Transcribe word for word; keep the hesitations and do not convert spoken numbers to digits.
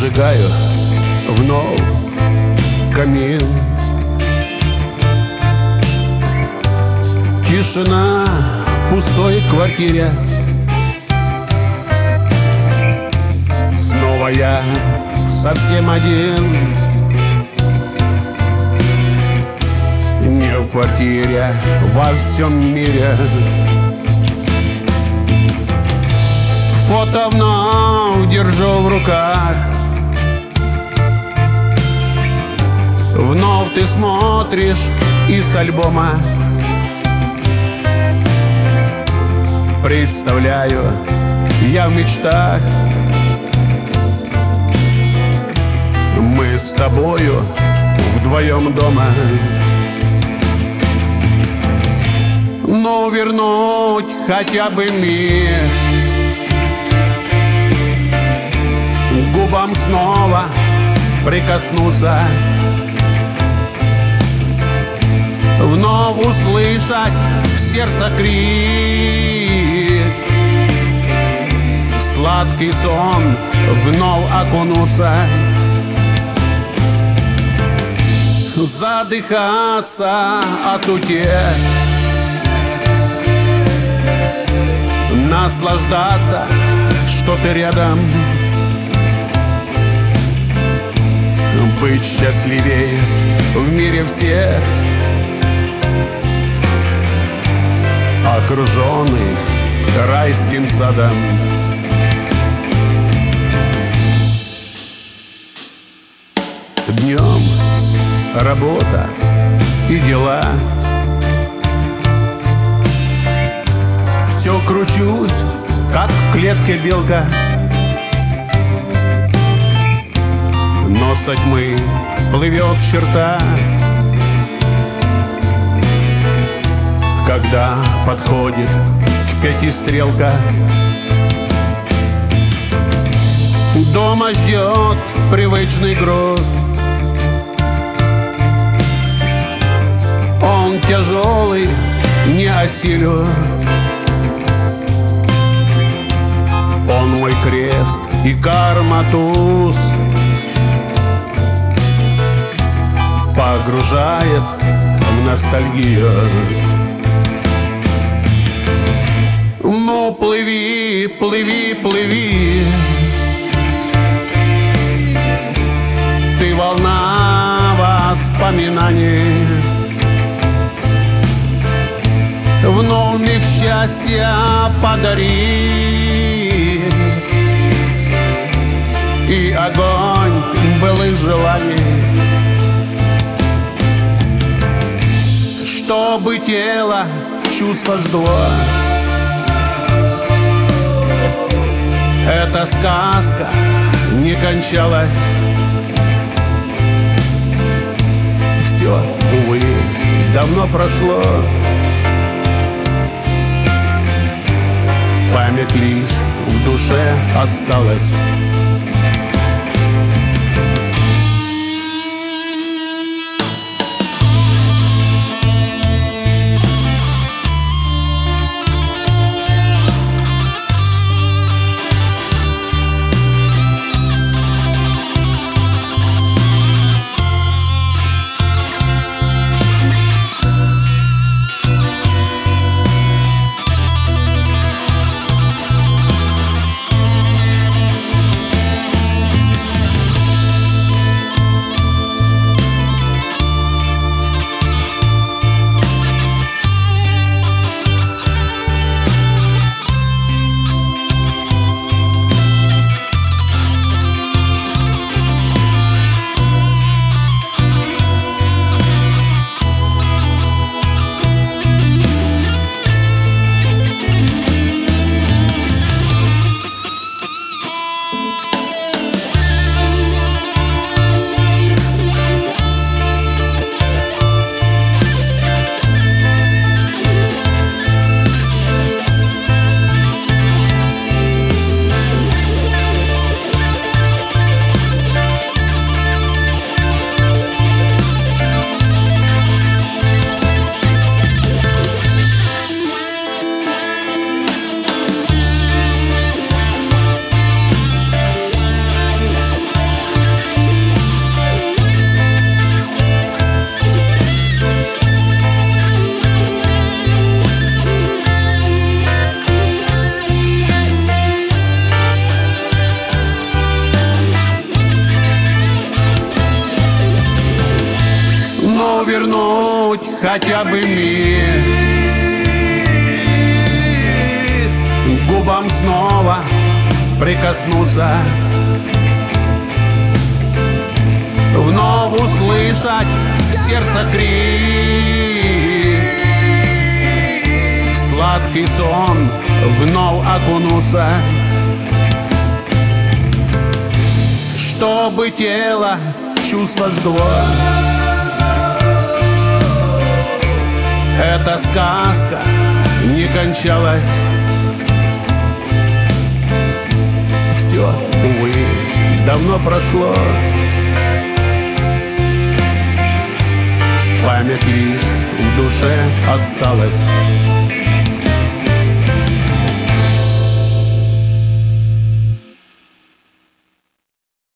Зажигаю вновь камин. Тишина в пустой квартире. Снова я совсем один. Не в квартире, во всем мире. Фото вновь держу в руках. Вновь ты смотришь из альбома. Представляю я в мечтах. Мы с тобою вдвоем дома. Но вернуть хотя бы мир, губам снова прикоснуться, вновь услышать в сердце крик, в сладкий сон вновь окунуться, задыхаться от утех, наслаждаться, что ты рядом, быть счастливее в мире всех, окруженный райским садом. Днем работа и дела. Все кручусь, как в клетке белка. Но со тьмы плывет черта, когда подходит пятистрелка. Дома ждет привычный груз. Он тяжелый, не осилю. Он мой крест и карма-туз, погружает в ностальгию. Ну, плыви, плыви, плыви. Ты волна воспоминаний. Вновь миг счастья подари. И огонь былых желаний, чтобы тело чувства жгло. Эта сказка не кончалась. Все, увы, давно прошло. Память лишь в душе осталась. вернуть хотя бы мир, к губам снова прикоснуться, вновь услышать сердце крик, в сладкий сон вновь окунуться, чтобы тело чувство жгло. Эта сказка не кончалась. Все, увы, давно прошло. Память лишь в душе осталась.